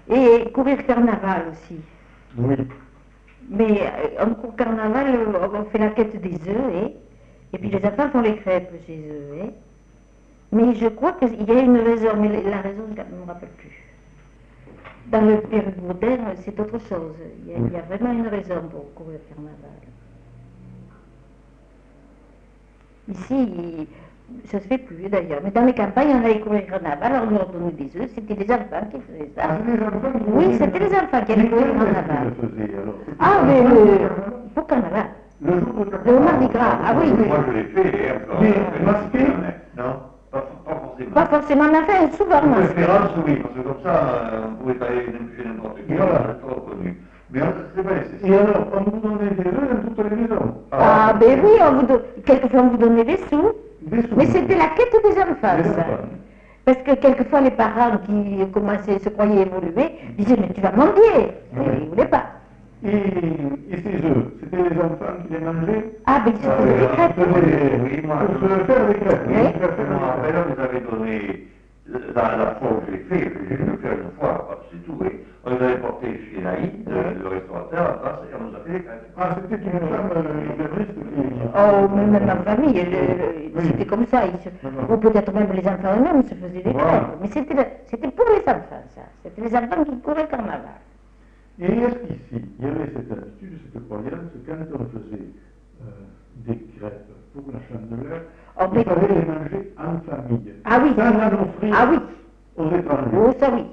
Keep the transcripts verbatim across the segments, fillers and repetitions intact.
Et courir carnaval aussi. Oui. Mais euh, en cours carnaval, on fait la quête des œufs, hein, et puis les enfants font les crêpes chez eux. Hein. Mais je crois qu'il y a une raison, mais la raison, je ne me rappelle plus. Dans le Périgordin, c'est autre chose. Il y, a, il y a vraiment une raison pour courir carnaval. Ici, ça ne se fait plus d'ailleurs. Mais dans les campagnes, on allait courir carnaval, on leur donnait des œufs, c'était les enfants qui faisaient ça. Ah, c'était les enfants qui Oui, c'était les enfants qui allaient courir carnaval. Ah, mais le... pour carnaval. Le jour de Le Mardi Gras, ah oui. Moi je l'ai fait, hein, Mais masqué? Non, pas, pas forcément. Pas forcément, mais enfin, souvent De masqué. préférence, oui, parce que comme ça, euh, on pouvait aller chez n'importe qui, Voilà. on est trop connu. Mais c'est pas nécessaire. Et alors, on vous donnait des œufs dans toutes les maisons. Ah, ben oui, on vous don... quelquefois on vous donnait des sous. Des sous. Mais c'était la quête des enfants, Des ça. enfants. Parce que quelquefois les parents qui commençaient, se croyaient évoluer, disaient mais tu vas mendier. Oui. Ils ne voulaient pas. Et, et ces œufs, c'était les enfants qui les mangeaient. Ah, ben ils se Ah, faisaient des oui, crêpes. oui, oui, moi, pour je- se faire des crêpes. Oui. Pour se faire Je des me rappelle, crêpes. on nous avait donné, dans la fois où je l'ai fait, que j'ai dû le faire une fois, c'est tout, oui. On nous avait porté chez Naïd, le, le restaurateur, en France, et on nous a fait des crêpes. Ah, c'était une femme euh, libériste qui... Oh, mais même en famille, le- Oui. c'était comme ça. ils se- D'accord. Ou peut-être même les enfants eux-mêmes se faisaient des Voilà. crêpes. Mais c'était le- c'était pour les enfants, ça. C'était les enfants qui couraient carnaval. Et est-ce qu'ici, il y avait cette habitude, cette croyance, quand on faisait euh, des crêpes pour la chandeleur, Oh, il mais- fallait les manger en famille. Ah oui. Sans en offrir Ah oui. aux étrangers. Oh, ça oui.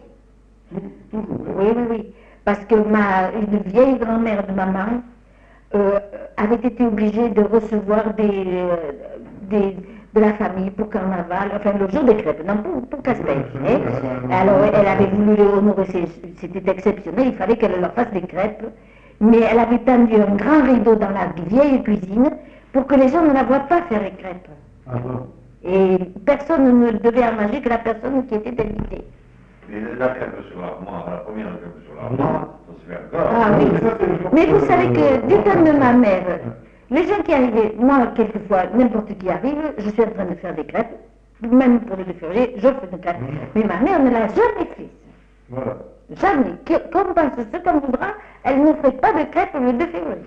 Tou- Toujours. hein. Oui, oui, oui. Parce que ma, une vieille grand-mère de maman euh, avait été obligée de recevoir des, euh, des, de la famille pour carnaval, enfin le jour des crêpes, non pour, pour Castel. Hein. Alors elle avait voulu les honorer, c'est- c'était exceptionnel, il fallait qu'elle leur fasse des crêpes, mais elle avait tendu un grand rideau dans la vieille cuisine pour que les gens ne la voient pas faire les crêpes. Ah bon. Et personne ne devait en manger que la personne qui était invitée. Mais la crêpe sur l'armoire, la première crêpe sur l'armoire, ça se fait encore. Ah oui. Mais ça, c'est le Mais vous jour savez de- que du temps de ma mère, les gens qui arrivaient, moi quelquefois, n'importe qui arrive, je suis en train de faire des crêpes, même pour le deux février, je fais des crêpes. Mais ma mère ne l'a jamais fait. Voilà. Jamais. Que- Qu'on pense ce qu'on voudra, elle ne ferait pas de crêpes le deux février.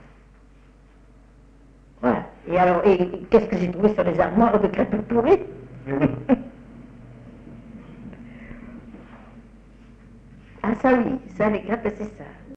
Voilà. Et alors, et qu'est-ce que j'ai trouvé sur les armoires de crêpes pourries? Mais oui. Ah ça oui, ça les crêpes c'est ça.